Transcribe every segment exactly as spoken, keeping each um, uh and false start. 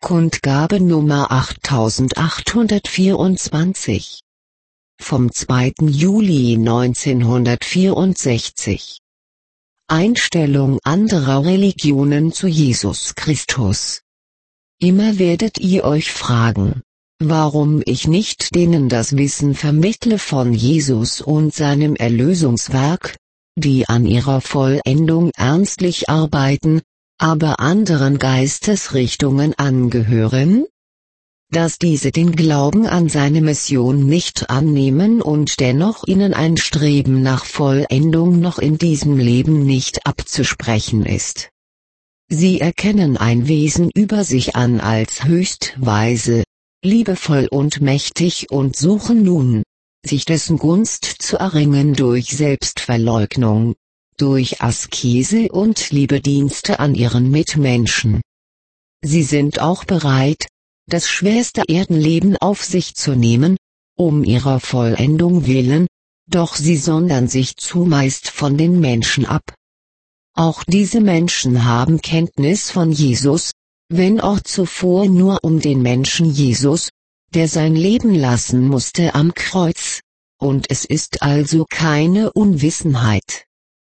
Kundgabe Nummer achttausendachthundertvierundzwanzig. Vom zweiten Juli neunzehnhundertvierundsechzig. Einstellung anderer Religionen zu Jesus Christus. Immer werdet ihr euch fragen, warum ich nicht denen das Wissen vermittle von Jesus und seinem Erlösungswerk, die an ihrer Vollendung ernstlich arbeiten, aber anderen Geistesrichtungen angehören? Dass diese den Glauben an seine Mission nicht annehmen und dennoch ihnen ein Streben nach Vollendung noch in diesem Leben nicht abzusprechen ist. Sie erkennen ein Wesen über sich an als höchst weise, liebevoll und mächtig und suchen nun, sich dessen Gunst zu erringen durch Selbstverleugnung, durch Askese und Liebedienste an ihren Mitmenschen. Sie sind auch bereit, das schwerste Erdenleben auf sich zu nehmen, um ihrer Vollendung willen, doch sie sondern sich zumeist von den Menschen ab. Auch diese Menschen haben Kenntnis von Jesus, wenn auch zuvor nur um den Menschen Jesus, der sein Leben lassen musste am Kreuz, und es ist also keine Unwissenheit.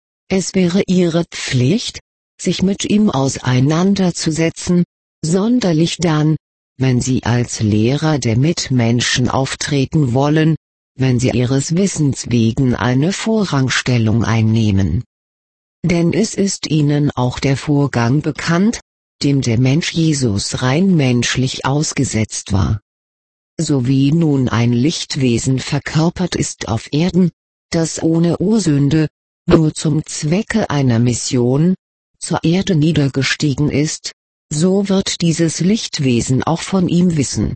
Es wäre ihre Pflicht, sich mit ihm auseinanderzusetzen, sonderlich dann, wenn sie als Lehrer der Mitmenschen auftreten wollen, wenn sie ihres Wissens wegen eine Vorrangstellung einnehmen. Denn es ist ihnen auch der Vorgang bekannt, dem der Mensch Jesus rein menschlich ausgesetzt war. So wie nun ein Lichtwesen verkörpert ist auf Erden, das ohne Ursünde, nur zum Zwecke einer Mission, zur Erde niedergestiegen ist, so wird dieses Lichtwesen auch von ihm wissen.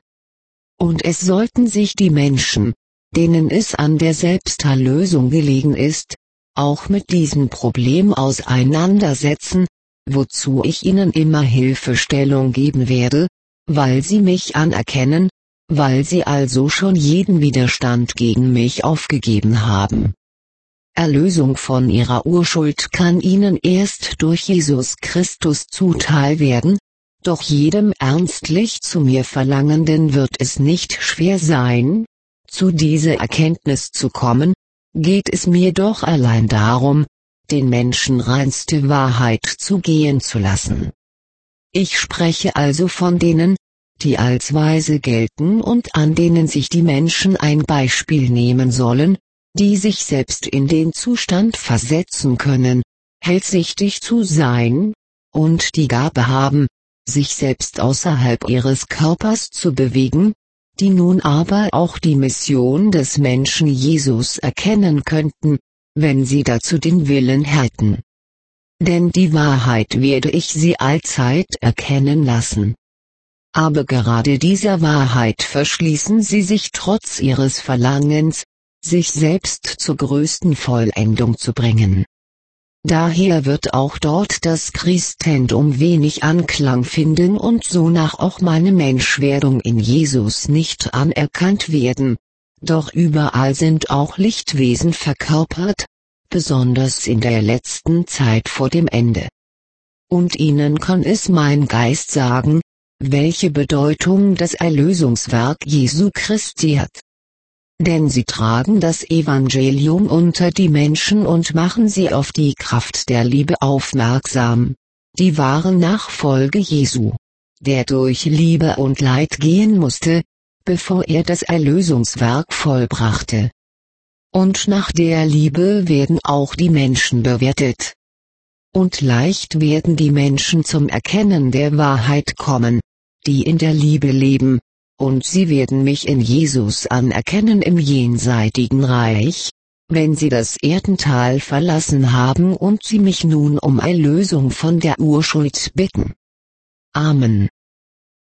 Und es sollten sich die Menschen, denen es an der Selbsterlösung gelegen ist, auch mit diesem Problem auseinandersetzen, wozu ich ihnen immer Hilfestellung geben werde, weil sie mich anerkennen, weil sie also schon jeden Widerstand gegen mich aufgegeben haben. Erlösung von ihrer Urschuld kann ihnen erst durch Jesus Christus zuteil werden, doch jedem ernstlich zu mir Verlangenden wird es nicht schwer sein, zu dieser Erkenntnis zu kommen, geht es mir doch allein darum, den Menschen reinste Wahrheit zugehen zu lassen. Ich spreche also von denen, die als weise gelten und an denen sich die Menschen ein Beispiel nehmen sollen, die sich selbst in den Zustand versetzen können, hellsichtig zu sein, und die Gabe haben, sich selbst außerhalb ihres Körpers zu bewegen, die nun aber auch die Mission des Menschen Jesus erkennen könnten, wenn sie dazu den Willen hätten. Denn die Wahrheit werde ich sie allzeit erkennen lassen. Aber gerade dieser Wahrheit verschließen sie sich trotz ihres Verlangens, sich selbst zur größten Vollendung zu bringen. Daher wird auch dort das Christentum wenig Anklang finden und sonach auch meine Menschwerdung in Jesus nicht anerkannt werden, doch überall sind auch Lichtwesen verkörpert, besonders in der letzten Zeit vor dem Ende. Und ihnen kann es mein Geist sagen, welche Bedeutung das Erlösungswerk Jesu Christi hat. Denn sie tragen das Evangelium unter die Menschen und machen sie auf die Kraft der Liebe aufmerksam, die wahre Nachfolge Jesu, der durch Liebe und Leid gehen musste, bevor er das Erlösungswerk vollbrachte. Und nach der Liebe werden auch die Menschen bewertet. Und leicht werden die Menschen zum Erkennen der Wahrheit kommen, die in der Liebe leben, und sie werden mich in Jesus anerkennen im jenseitigen Reich, wenn sie das Erdental verlassen haben und sie mich nun um Erlösung von der Urschuld bitten. Amen.